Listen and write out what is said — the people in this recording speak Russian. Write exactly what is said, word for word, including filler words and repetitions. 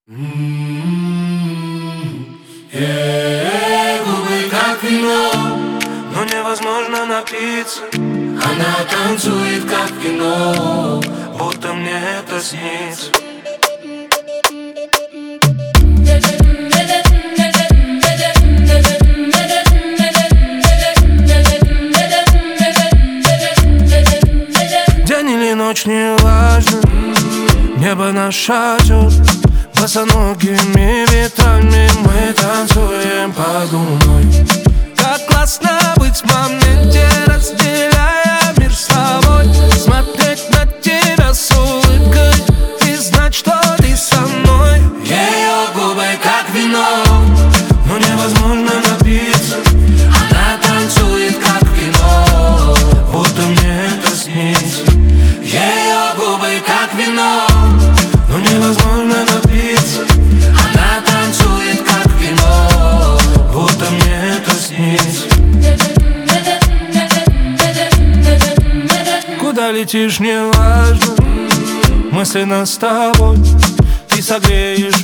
Yeah, губы как вино, но невозможно напиться. Она танцует как в кино, будто мне это снится. День или ночь, не важно, небо нас шатет. Босоногими ветрами мы танцуем под луной. Как классно быть в моменте, разделяя мир с тобой. Смотреть на тебя с улыбкой и знать, что ты со мной. Ее губы как вино, но невозможно напиться. Она танцует как в кино, будто мне это снится. Ее губы как вино, но невозможно напиться. Она танцует как в кино, будто мне это снится. Куда летишь, не важно, мысленно с тобой. Ты согреешь